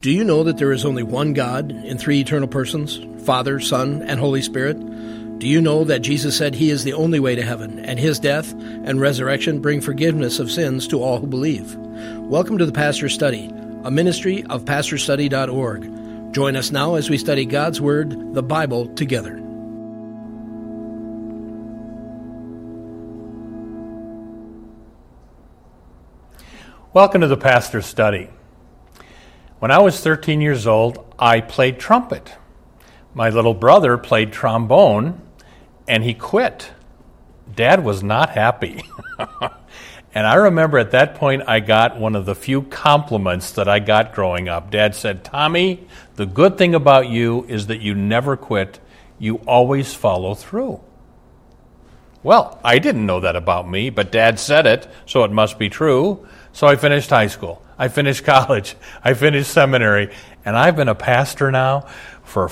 Do you know that there is only one God in three eternal persons, Father, Son, and Holy Spirit? Do you know that Jesus said He is the only way to heaven, and His death and resurrection bring forgiveness of sins to all who believe? Welcome to the Pastor's Study, a ministry of pastorstudy.org. Join us now as we study God's Word, the Bible, together. Welcome to the Pastor's Study. When I was 13 years old, I played trumpet. My little brother played trombone, and he quit. Dad was not happy. And I remember at that point, I got one of the few compliments that I got growing up. Dad said, "Tommy, the good thing about you is that you never quit. You always follow through." Well, I didn't know that about me, but Dad said it, so it must be true. So I finished high school. I finished college. I finished seminary. And I've been a pastor now for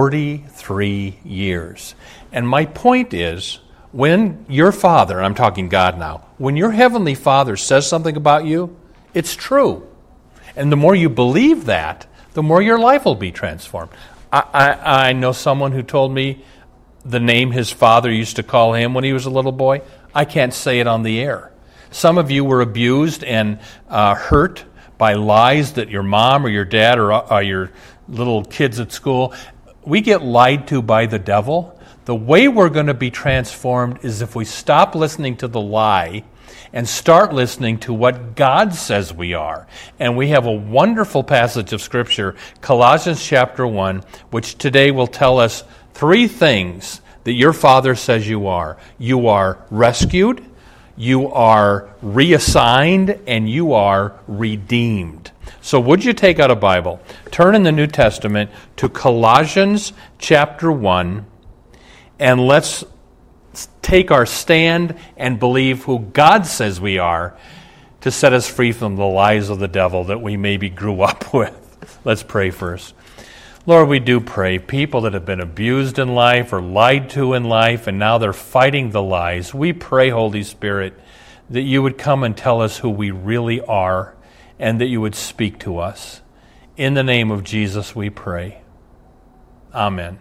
43 years. And my point is, when your Father, and I'm talking God now, when your Heavenly Father says something about you, it's true. And the more you believe that, the more your life will be transformed. I know someone who told me the name his father used to call him when he was a little boy. I can't say it on the air. Some of you were abused and hurt by lies that your mom or your dad or your little kids at school. We get lied to by the devil. The way we're going to be transformed is if we stop listening to the lie and start listening to what God says we are. And we have a wonderful passage of Scripture, Colossians chapter 1, which today will tell us three things that your Father says you are. You are rescued, you are reassigned, and you are redeemed. So would you take out a Bible, turn in the New Testament to Colossians chapter 1, and let's take our stand and believe who God says we are to set us free from the lies of the devil that we maybe grew up with. Let's pray first. Lord, we do pray. People that have been abused in life or lied to in life, and now they're fighting the lies. We pray, Holy Spirit, that you would come and tell us who we really are, and that you would speak to us. In the name of Jesus, we pray. Amen.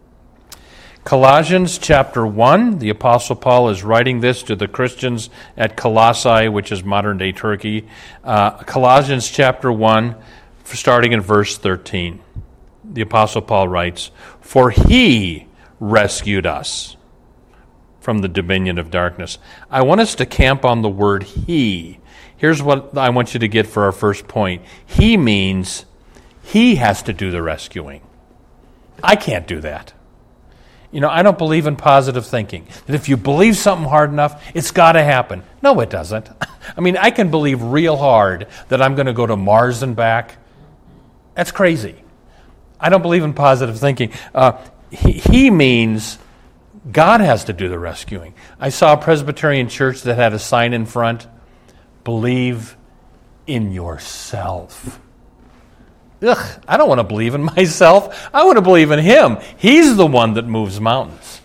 Colossians chapter 1, the Apostle Paul is writing this to the Christians at Colossae, which is modern-day Turkey. Colossians chapter 1, starting in verse 13. The Apostle Paul writes, "For he rescued us from the dominion of darkness." I want us to camp on the word he. Here's what I want you to get for our first point. He means he has to do the rescuing. I can't do that. You know, I don't believe in positive thinking. That if you believe something hard enough, it's got to happen. No, it doesn't. I mean, I can believe real hard that I'm going to go to Mars and back. That's crazy. I don't believe in positive thinking. He means God has to do the rescuing. I saw a Presbyterian church that had a sign in front, "Believe in yourself." Ugh, I don't want to believe in myself. I want to believe in Him. He's the one that moves mountains.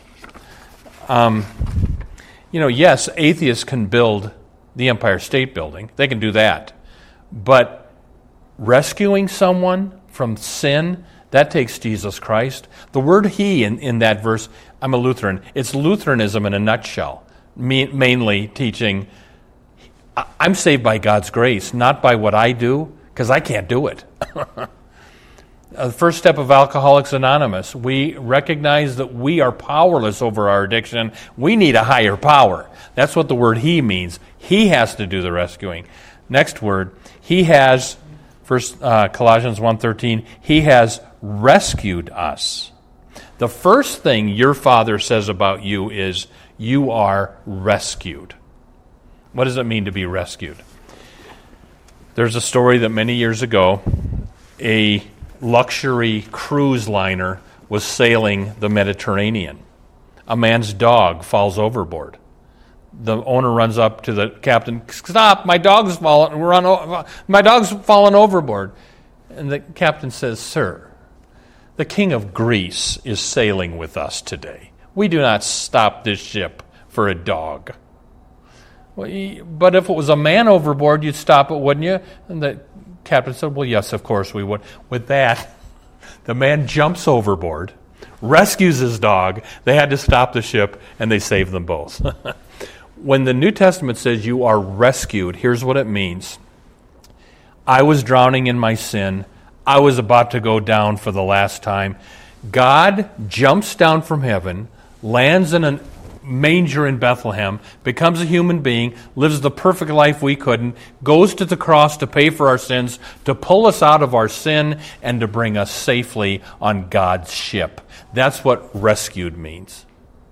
Yes, atheists can build the Empire State Building. They can do that. But rescuing someone from sin, that takes Jesus Christ. The word he in that verse, I'm a Lutheran. It's Lutheranism in a nutshell, mainly teaching I'm saved by God's grace, not by what I do, because I can't do it. The first step of Alcoholics Anonymous, we recognize that we are powerless over our addiction. We need a higher power. That's what the word he means. He has to do the rescuing. Next word, he has, Colossians 1:13, he has rescued us. The first thing your Father says about you is you are rescued. What does it mean to be rescued? There's a story that many years ago, a luxury cruise liner was sailing the Mediterranean. A man's dog falls overboard. The owner runs up to the captain, "Stop, my dog's fallen overboard." And the captain says, "Sir, the King of Greece is sailing with us today. We do not stop this ship for a dog." Well, but if it was a man overboard, you'd stop it, wouldn't you? And the captain said, well, yes, of course we would. With that, the man jumps overboard, rescues his dog. They had to stop the ship, and they saved them both. When the New Testament says you are rescued, here's what it means. I was drowning in my sin. I was about to go down for the last time. God jumps down from heaven, lands in a manger in Bethlehem, becomes a human being, lives the perfect life we couldn't, goes to the cross to pay for our sins, to pull us out of our sin, and to bring us safely on God's ship. That's what rescued means.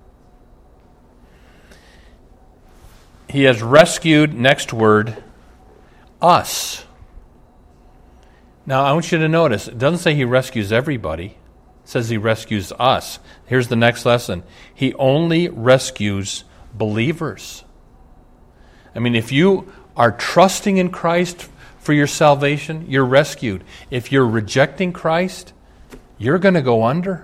He has rescued, next word, us. Now, I want you to notice, it doesn't say he rescues everybody. It says he rescues us. Here's the next lesson. He only rescues believers. I mean, if you are trusting in Christ for your salvation, you're rescued. If you're rejecting Christ, you're going to go under.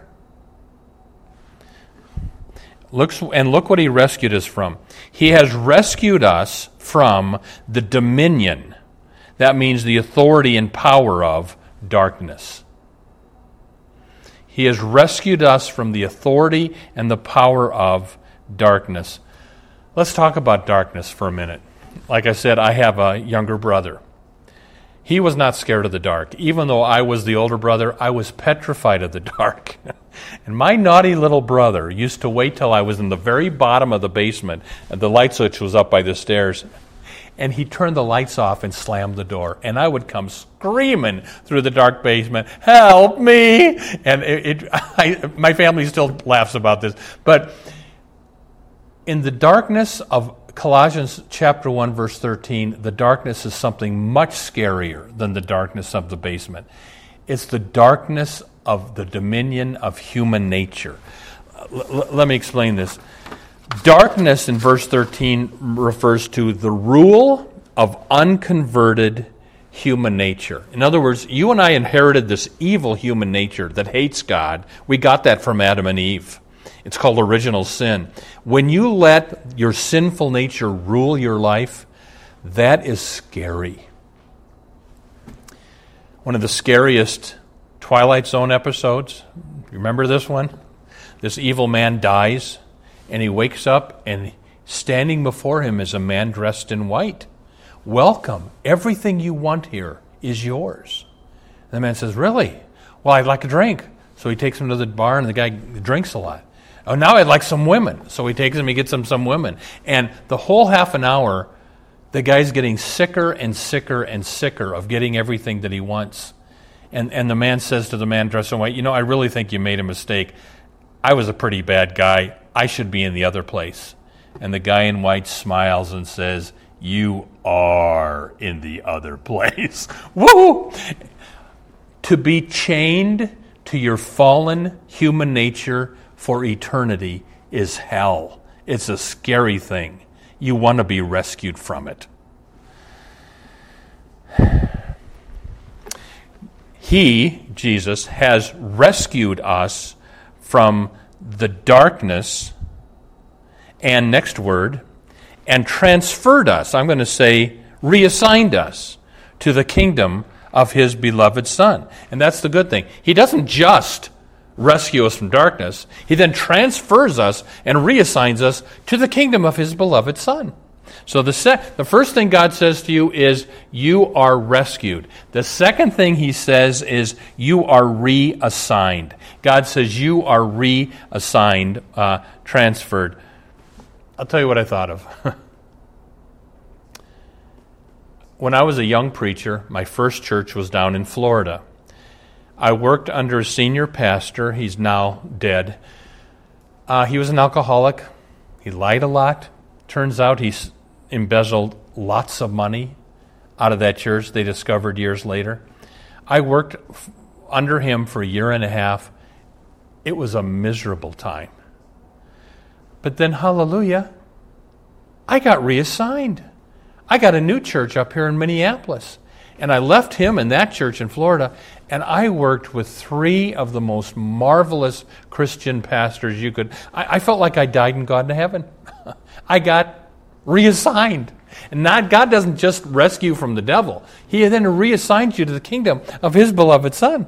Look what he rescued us from. He has rescued us from the dominion. That means the authority and power of darkness. He has rescued us from the authority and the power of darkness. Let's talk about darkness for a minute. Like I said, I have a younger brother. He was not scared of the dark. Even though I was the older brother, I was petrified of the dark. And my naughty little brother used to wait till I was in the very bottom of the basement, and the light switch was up by the stairs, and he turned the lights off and slammed the door. And I would come screaming through the dark basement, help me! And my family still laughs about this. But in the darkness of Colossians chapter 1, verse 13, the darkness is something much scarier than the darkness of the basement. It's the darkness of the dominion of human nature. Let me explain this. Darkness in verse 13 refers to the rule of unconverted human nature. In other words, you and I inherited this evil human nature that hates God. We got that from Adam and Eve. It's called original sin. When you let your sinful nature rule your life, that is scary. One of the scariest Twilight Zone episodes, remember this one? This evil man dies, and he wakes up, and standing before him is a man dressed in white. Welcome. Everything you want here is yours. And the man says, really? Well, I'd like a drink. So he takes him to the bar, and the guy drinks a lot. Oh, now I'd like some women. So he takes him, he gets him some women. And the whole half an hour, the guy's getting sicker and sicker and sicker of getting everything that he wants. And the man says to the man dressed in white, I really think you made a mistake. I was a pretty bad guy. I should be in the other place. And the guy in white smiles and says, you are in the other place. Woo! To be chained to your fallen human nature for eternity is hell. It's a scary thing. You want to be rescued from it. He, Jesus, has rescued us from the darkness, and next word, and transferred us, I'm going to say reassigned us to the kingdom of his beloved Son. And that's the good thing. He doesn't just rescue us from darkness. He then transfers us and reassigns us to the kingdom of his beloved Son. So the first thing God says to you is, you are rescued. The second thing he says is, you are reassigned. God says you are reassigned, transferred. I'll tell you what I thought of. When I was a young preacher, my first church was down in Florida. I worked under a senior pastor. He's now dead. He was an alcoholic. He lied a lot. Turns out he's embezzled lots of money out of that church, they discovered years later. I worked under him for a year and a half. It was a miserable time. But then, hallelujah, I got reassigned. I got a new church up here in Minneapolis. And I left him in that church in Florida, and I worked with three of the most marvelous Christian pastors you could. I felt like I died and gone to heaven. I got reassigned. And God doesn't just rescue you from the devil. He then reassigns you to the kingdom of his beloved Son.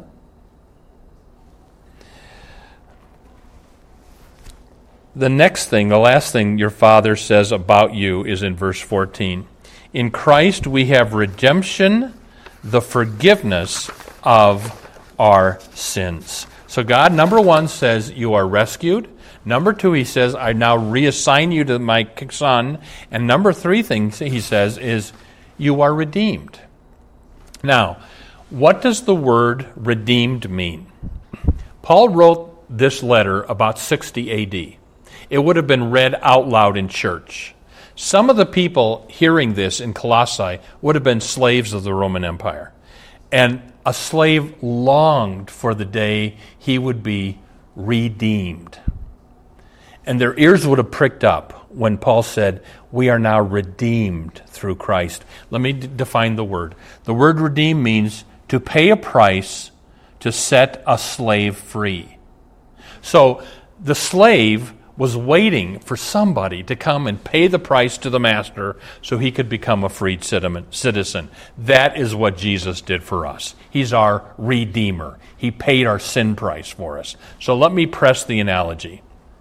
The last thing your Father says about you is in verse 14. In Christ we have redemption, the forgiveness of our sins. So God, number one, says you are rescued. Number two, he says, I now reassign you to my Son. And number three thing he says is, you are redeemed. Now, what does the word redeemed mean? Paul wrote this letter about 60 A.D. It would have been read out loud in church. Some of the people hearing this in Colossae would have been slaves of the Roman Empire. And a slave longed for the day he would be redeemed. And their ears would have pricked up when Paul said, we are now redeemed through Christ. Let me define the word. The word redeem means to pay a price to set a slave free. So the slave was waiting for somebody to come and pay the price to the master so he could become a freed citizen. That is what Jesus did for us. He's our Redeemer. He paid our sin price for us. So let me press the analogy.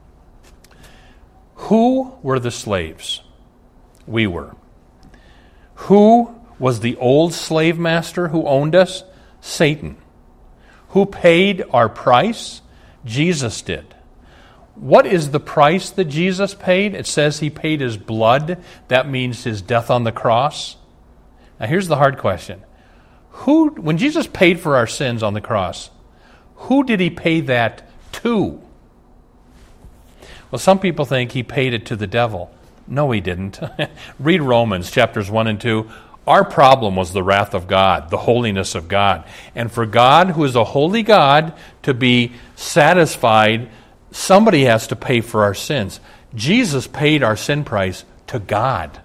Who were the slaves? We were. Who was the old slave master who owned us? Satan. Who paid our price? Jesus did. What is the price that Jesus paid? It says he paid his blood. That means his death on the cross. Now here's the hard question. When Jesus paid for our sins on the cross, who did he pay that to? Well, some people think he paid it to the devil. No, he didn't. Read Romans chapters 1 and 2. Our problem was the wrath of God, the holiness of God. And for God, who is a holy God, to be satisfied, somebody has to pay for our sins. Jesus paid our sin price to God.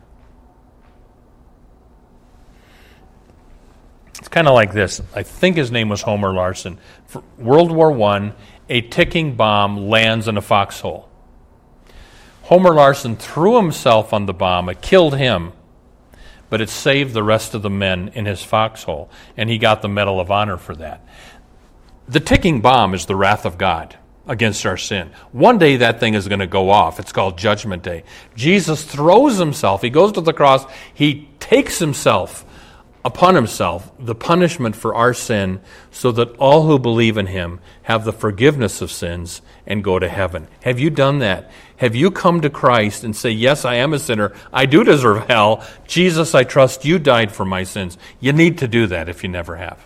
It's kind of like this. I think his name was Homer Larson. For World War I, a ticking bomb lands in a foxhole. Homer Larson threw himself on the bomb. It killed him, but it saved the rest of the men in his foxhole, and he got the Medal of Honor for that. The ticking bomb is the wrath of God against our sin. One day that thing is going to go off. It's called Judgment Day. Jesus throws himself. He goes to the cross. He takes himself upon himself the punishment for our sin so that all who believe in him have the forgiveness of sins and go to heaven. Have you done that? Have you come to Christ and say, yes, I am a sinner. I do deserve hell. Jesus, I trust you died for my sins. You need to do that if you never have.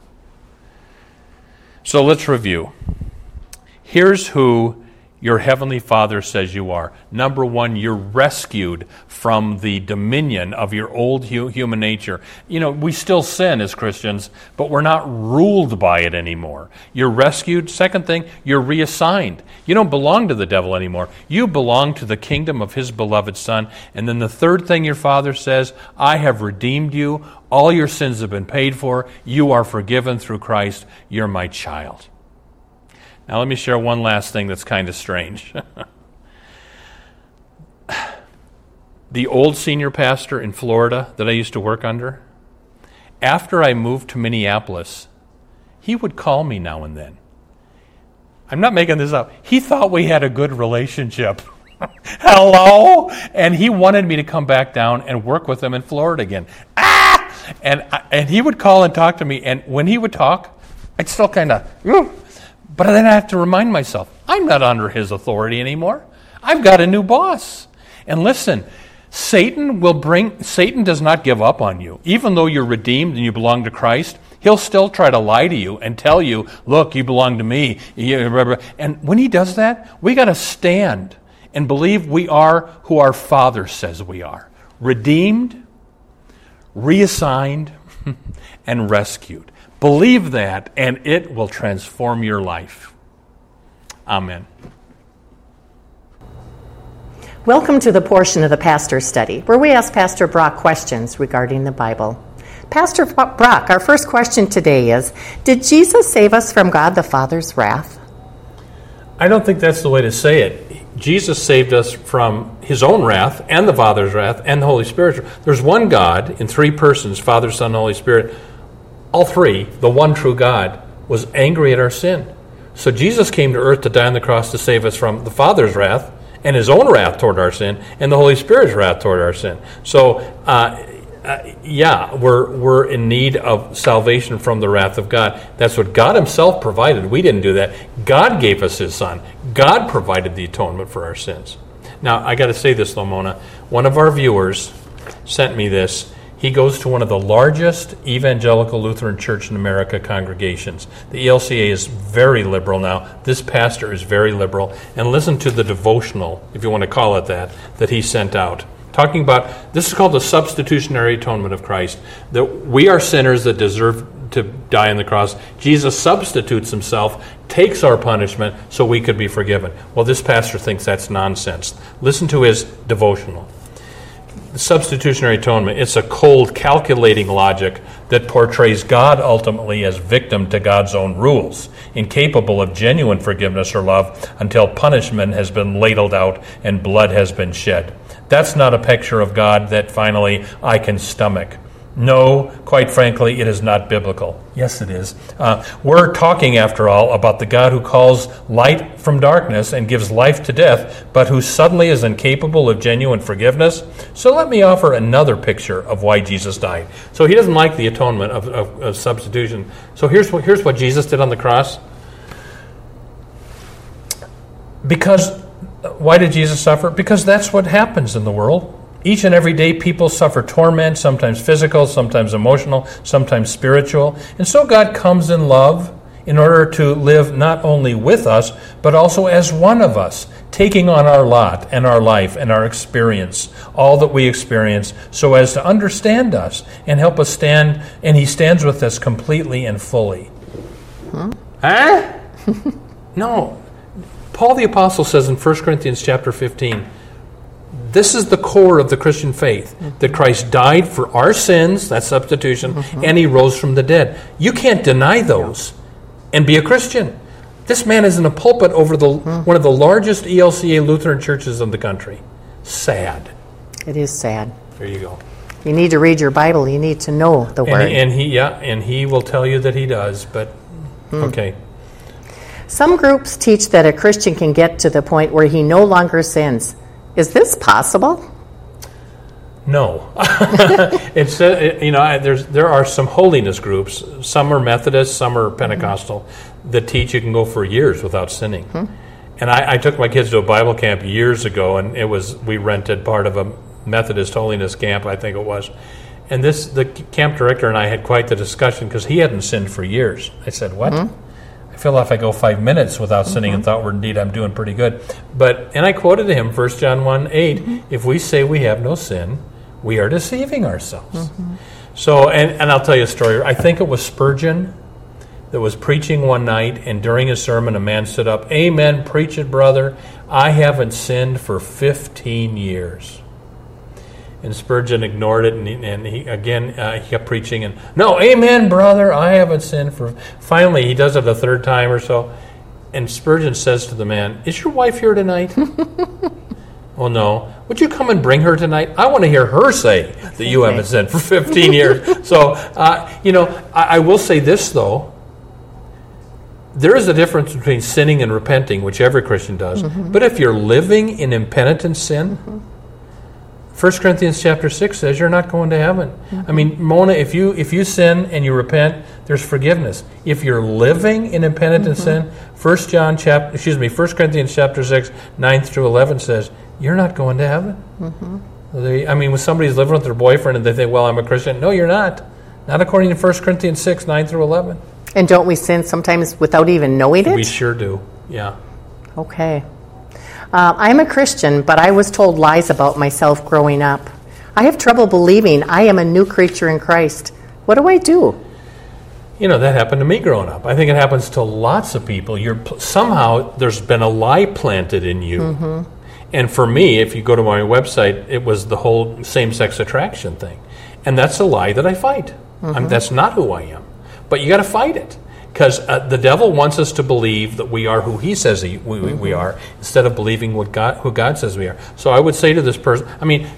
So let's review. Here's who your Heavenly Father says you are. Number one, you're rescued from the dominion of your old human nature. You know, we still sin as Christians, but we're not ruled by it anymore. You're rescued. Second thing, you're reassigned. You don't belong to the devil anymore. You belong to the kingdom of his beloved Son. And then the third thing your Father says, I have redeemed you. All your sins have been paid for. You are forgiven through Christ. You're my child. Now let me share one last thing that's kind of strange. The old senior pastor in Florida that I used to work under, after I moved to Minneapolis, he would call me now and then. I'm not making this up. He thought we had a good relationship. Hello? And he wanted me to come back down and work with him in Florida again. And he would call and talk to me, and when he would talk, I'd still kind of... But then I have to remind myself, I'm not under his authority anymore. I've got a new boss. And listen, Satan does not give up on you. Even though you're redeemed and you belong to Christ, he'll still try to lie to you and tell you, look, you belong to me. And when he does that, we got to stand and believe we are who our Father says we are. Redeemed, reassigned, and rescued. Believe that, and it will transform your life. Amen. Welcome to the portion of the Pastor Study, where we ask Pastor Brock questions regarding the Bible. Pastor Brock, our first question today is, did Jesus save us from God the Father's wrath? I don't think that's the way to say it. Jesus saved us from his own wrath and the Father's wrath and the Holy Spirit's wrath. There's one God in three persons, Father, Son, and Holy Spirit. All three, the one true God, was angry at our sin. So Jesus came to earth to die on the cross to save us from the Father's wrath and his own wrath toward our sin and the Holy Spirit's wrath toward our sin. So, we're in need of salvation from the wrath of God. That's what God himself provided. We didn't do that. God gave us his Son. God provided the atonement for our sins. Now, I got to say this, Mona. One of our viewers sent me this. He goes to one of the largest evangelical Lutheran Church in America congregations. The ELCA is very liberal now. This pastor is very liberal. And listen to the devotional, if you want to call it that he sent out. Talking about, this is called the substitutionary atonement of Christ. That we are sinners that deserve to die on the cross. Jesus substitutes himself, takes our punishment so we could be forgiven. Well, this pastor thinks that's nonsense. Listen to his devotional. The substitutionary atonement, it's a cold, calculating logic that portrays God ultimately as victim to God's own rules, incapable of genuine forgiveness or love until punishment has been ladled out and blood has been shed. That's not a picture of God that finally I can stomach. No, quite frankly, it is not biblical. Yes, it is. We're talking, after all, about the God who calls light from darkness and gives life to death, but who suddenly is incapable of genuine forgiveness. So let me offer another picture of why Jesus died. So he doesn't like the atonement of substitution. So here's what Jesus did on the cross. Why did Jesus suffer? Because that's what happens in the world. Each and every day people suffer torment, sometimes physical, sometimes emotional, sometimes spiritual. And so God comes in love in order to live not only with us, but also as one of us, taking on our lot and our life and our experience, all that we experience, so as to understand us and help us stand, and he stands with us completely and fully. No. Paul the Apostle says in 1 Corinthians chapter 15, this is the core of the Christian faith, that Christ died for our sins, that's substitution, and he rose from the dead. You can't deny those and be a Christian. This man is in a pulpit over one of the largest ELCA Lutheran churches in the country. Sad. It is sad. There you go. You need to read your Bible. You need to know the Word. And he will tell you that he does, but okay. Some groups teach that a Christian can get to the point where he no longer sins. Is this possible? No. It's there are some holiness groups. Some are Methodist, some are Pentecostal, that teach you can go for years without sinning. And I took my kids to a Bible camp years ago, and we rented part of a Methodist holiness camp, I think it was. And the camp director and I had quite the discussion because he hadn't sinned for years. I said, "What?" I feel if I go 5 minutes without sinning and thought, indeed, I'm doing pretty good. And I quoted to him 1 John 1:8, if we say we have no sin, we are deceiving ourselves. So, and I'll tell you a story. I think it was Spurgeon that was preaching one night, and during his sermon, a man stood up, "Amen, preach it, brother. I haven't sinned for 15 years. And Spurgeon ignored it, and he kept preaching. And no, amen, brother, I haven't sinned for... Finally, he does it a third time or so. And Spurgeon says to the man, "Is your wife here tonight?" "Oh, no." "Would you come and bring her tonight? I want to hear her say that you haven't sinned for 15 years. So, I will say this, though. There is a difference between sinning and repenting, which every Christian does. But if you're living in impenitent sin... 1 Corinthians chapter 6 says you're not going to heaven. I mean, Mona, if you sin and you repent, there's forgiveness. If you're living in impenitent sin, 1 Corinthians chapter 6, 9 through 11 says you're not going to heaven. When somebody's living with their boyfriend and they think, well, I'm a Christian. No, you're not. Not according to 1 Corinthians 6, 9 through 11. And don't we sin sometimes without even knowing it? We sure do, yeah. Okay. I'm a Christian, but I was told lies about myself growing up. I have trouble believing I am a new creature in Christ. What do I do? That happened to me growing up. I think it happens to lots of people. Somehow there's been a lie planted in you. And for me, if you go to my website, it was the whole same-sex attraction thing. And that's a lie that I fight. That's not who I am. But you got to fight it. Because the devil wants us to believe that we are who he says we are, instead of believing who God says we are. So I would say to this person,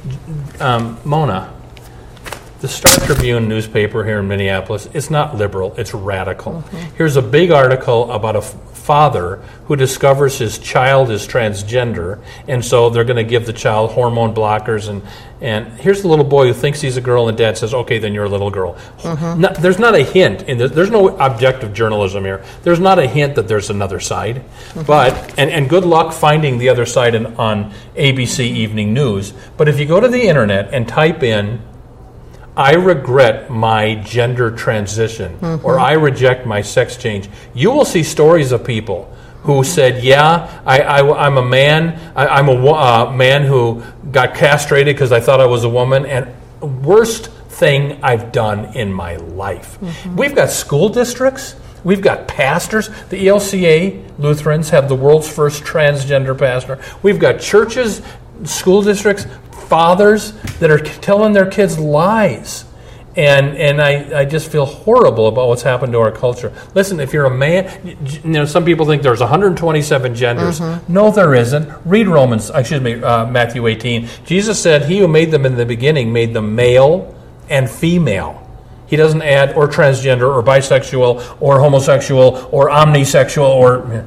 Mona, the Star Tribune newspaper here in Minneapolis, it's not liberal, it's radical. Here's a big article about a father who discovers his child is transgender, and so they're going to give the child hormone blockers, and here's the little boy who thinks he's a girl, and dad says, okay, then you're a little girl. There's not a hint, there's no objective journalism here. There's not a hint that there's another side. But, and good luck finding the other side on ABC Evening News, but if you go to the internet and type in, I regret my gender transition, or I reject my sex change, you will see stories of people who said, yeah, I'm a man, I'm a man who got castrated because I thought I was a woman, and worst thing I've done in my life. We've got school districts, we've got pastors. The ELCA Lutherans have the world's first transgender pastor. We've got churches, school districts, fathers that are telling their kids lies. And I just feel horrible about what's happened to our culture. Listen, if you're a man, some people think there's 127 genders. No, there isn't. Read Matthew 18. Jesus said, he who made them in the beginning made them male and female. He doesn't add or transgender or bisexual or homosexual or omnisexual or...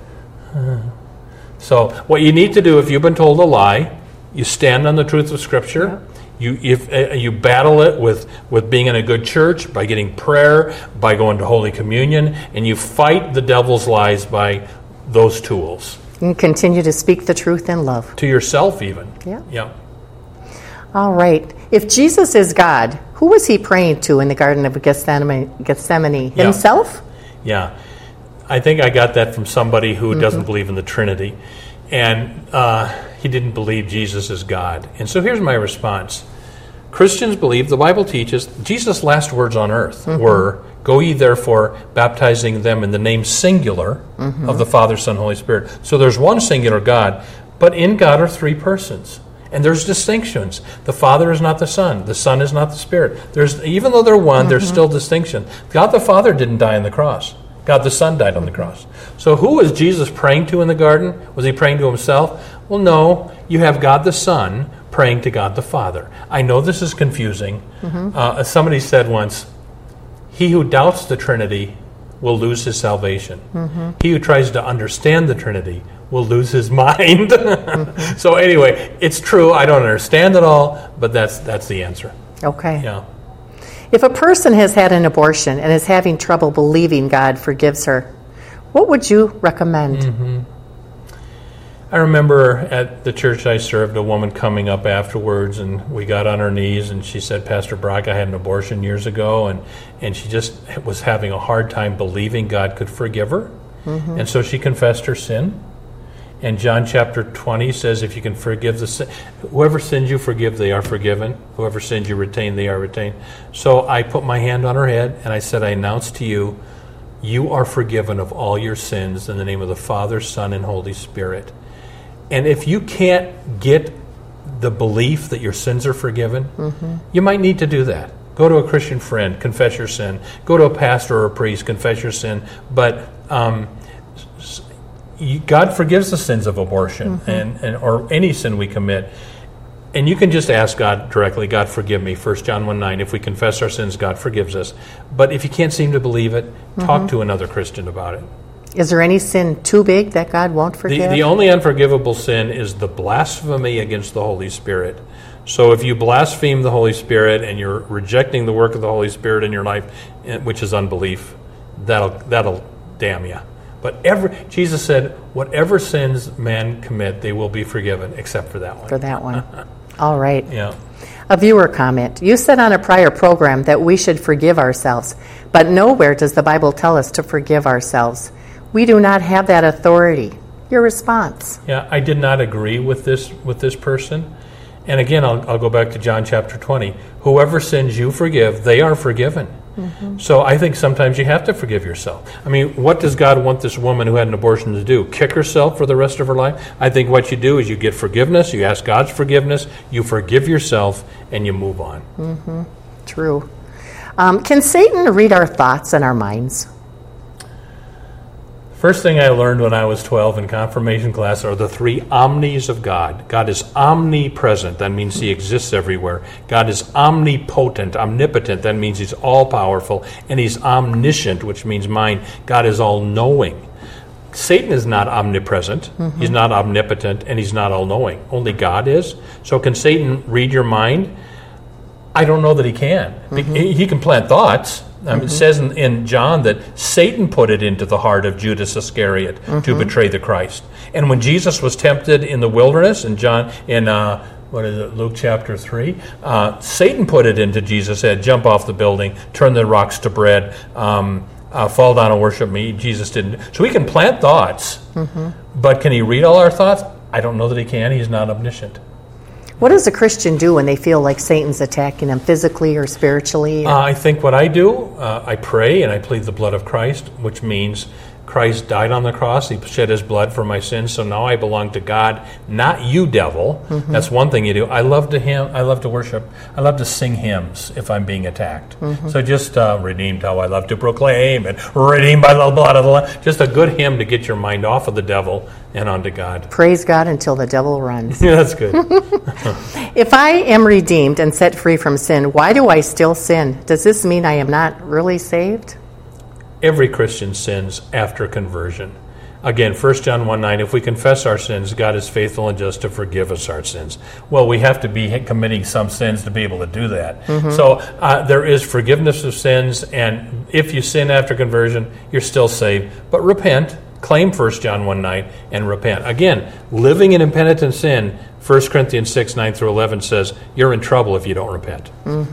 So what you need to do if you've been told a lie, you stand on the truth of Scripture. You battle it with being in a good church, by getting prayer, by going to Holy Communion, and you fight the devil's lies by those tools. And continue to speak the truth in love. To yourself even. Yeah. All right. If Jesus is God, who was he praying to in the Garden of Gethsemane? Himself? Yeah. I think I got that from somebody who doesn't believe in the Trinity. And he didn't believe Jesus is God. And so here's my response. Christians believe, the Bible teaches, Jesus' last words on earth were, go ye therefore, baptizing them in the name singular of the Father, Son, Holy Spirit. So there's one singular God, but in God are three persons. And there's distinctions. The Father is not the Son is not the Spirit. Even though they're one, there's still distinction. God the Father didn't die on the cross. God the Son died on the cross. So who was Jesus praying to in the garden? Was he praying to himself? Well, no. You have God the Son praying to God the Father. I know this is confusing. Somebody said once, he who doubts the Trinity will lose his salvation. He who tries to understand the Trinity will lose his mind. So anyway, it's true. I don't understand it all, but that's the answer. Okay. Yeah. If a person has had an abortion and is having trouble believing God forgives her, what would you recommend? I remember at the church I served, a woman coming up afterwards, and we got on her knees, and she said, Pastor Brock, I had an abortion years ago, and she just was having a hard time believing God could forgive her. And so she confessed her sin. And John chapter 20 says, if you can forgive the sin, whoever sins you forgive, they are forgiven. Whoever sins you retain, they are retained. So I put my hand on her head, and I said, I announce to you, you are forgiven of all your sins in the name of the Father, Son, and Holy Spirit. And if you can't get the belief that your sins are forgiven, you might need to do that. Go to a Christian friend, confess your sin. Go to a pastor or a priest, confess your sin. But God forgives the sins of abortion and or any sin we commit. And you can just ask God directly, God, forgive me. 1 John 1:9, if we confess our sins, God forgives us. But if you can't seem to believe it, talk to another Christian about it. Is there any sin too big that God won't forgive? The only unforgivable sin is the blasphemy against the Holy Spirit. So if you blaspheme the Holy Spirit and you're rejecting the work of the Holy Spirit in your life, which is unbelief, that'll damn you. But Jesus said, whatever sins men commit, they will be forgiven, except for that one. For that one. All right. Yeah. A viewer comment. You said on a prior program that we should forgive ourselves, but nowhere does the Bible tell us to forgive ourselves. We do not have that authority. Your response? Yeah, I did not agree with this person. And again, I'll go back to John chapter 20. Whoever sins you forgive, they are forgiven. So I think sometimes you have to forgive yourself. I mean, what does God want this woman who had an abortion to do? Kick herself for the rest of her life? I think what you do is you get forgiveness, you ask God's forgiveness, you forgive yourself, and you move on. True. Can Satan read our thoughts and our minds? First thing I learned when I was 12 in confirmation class are the three omnis of God. God is omnipresent. That means he exists everywhere. God is omnipotent, omnipotent. That means he's all-powerful. And he's omniscient, which means God is all-knowing. Satan is not omnipresent. Mm-hmm. He's not omnipotent, and he's not all-knowing. Only God is. So can Satan read your mind? I don't know that he can. Mm-hmm. He can plant thoughts. It says in John that Satan put it into the heart of Judas Iscariot to betray the Christ. And when Jesus was tempted in the wilderness, in Luke chapter 3, Satan put it into Jesus' head, jump off the building, turn the rocks to bread, fall down and worship me. Jesus didn't. So he can plant thoughts, but can he read all our thoughts? I don't know that he can. He's not omniscient. What does a Christian do when they feel like Satan's attacking them physically or spiritually? I think what I do, I pray and I plead the blood of Christ, which means Christ died on the cross. He shed his blood for my sins, so now I belong to God, not you, devil. That's one thing you do. I love to worship. I love to sing hymns if I'm being attacked. So just redeemed how I love to proclaim and redeemed by the blood of the Lamb. Just a good hymn to get your mind off of the devil and onto God. Praise God until the devil runs. Yeah, that's good. If I am redeemed and set free from sin, why do I still sin? Does this mean I am not really saved? Every Christian sins after conversion. Again, 1 John 1:9, if we confess our sins, God is faithful and just to forgive us our sins. Well, we have to be committing some sins to be able to do that. So there is forgiveness of sins, and if you sin after conversion, you're still saved. But repent, claim 1 John 1:9, and repent. Again, living in impenitent sin, 1 Corinthians 6:9-11 says, you're in trouble if you don't repent.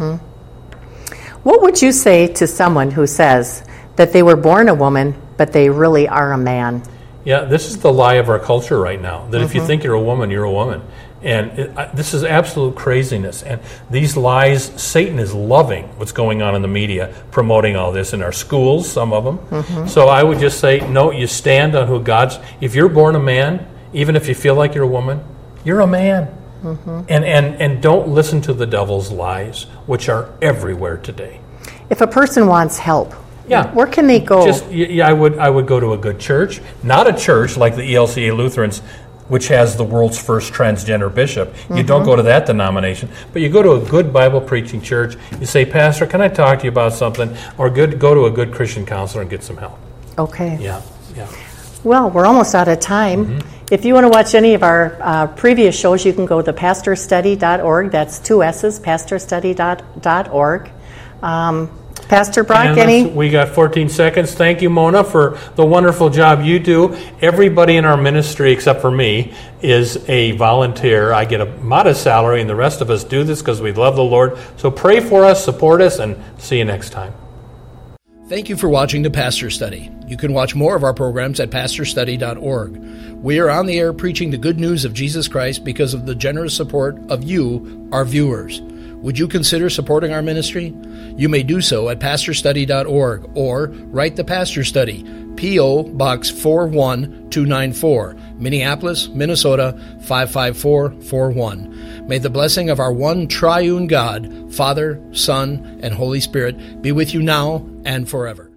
What would you say to someone who says that they were born a woman, but they really are a man? Yeah, this is the lie of our culture right now, that if you think you're a woman, you're a woman. And this is absolute craziness. And these lies, Satan is loving what's going on in the media, promoting all this in our schools, some of them. So I would just say, no, you stand on who God's... If you're born a man, even if you feel like you're a woman, you're a man. And don't listen to the devil's lies, which are everywhere today. If a person wants help, where can they go? I would go to a good church, not a church like the ELCA Lutherans, which has the world's first transgender bishop. You don't go to that denomination, but you go to a good Bible preaching church. You say, Pastor, can I talk to you about something? Or go to a good Christian counselor and get some help. Okay. Yeah. Well, we're almost out of time. If you want to watch any of our previous shows, you can go to pastorstudy.org. That's 2 S's, pastorstudy.org. Pastor Brock, we got 14 seconds. Thank you, Mona, for the wonderful job you do. Everybody in our ministry, except for me, is a volunteer. I get a modest salary, and the rest of us do this because we love the Lord. So pray for us, support us, and see you next time. Thank you for watching The Pastor Study. You can watch more of our programs at pastorstudy.org. We are on the air preaching the good news of Jesus Christ because of the generous support of you, our viewers. Would you consider supporting our ministry? You may do so at pastorstudy.org or write The Pastor Study, P.O. Box 41294, Minneapolis, Minnesota 55441. May the blessing of our one triune God, Father, Son, and Holy Spirit be with you now and forever.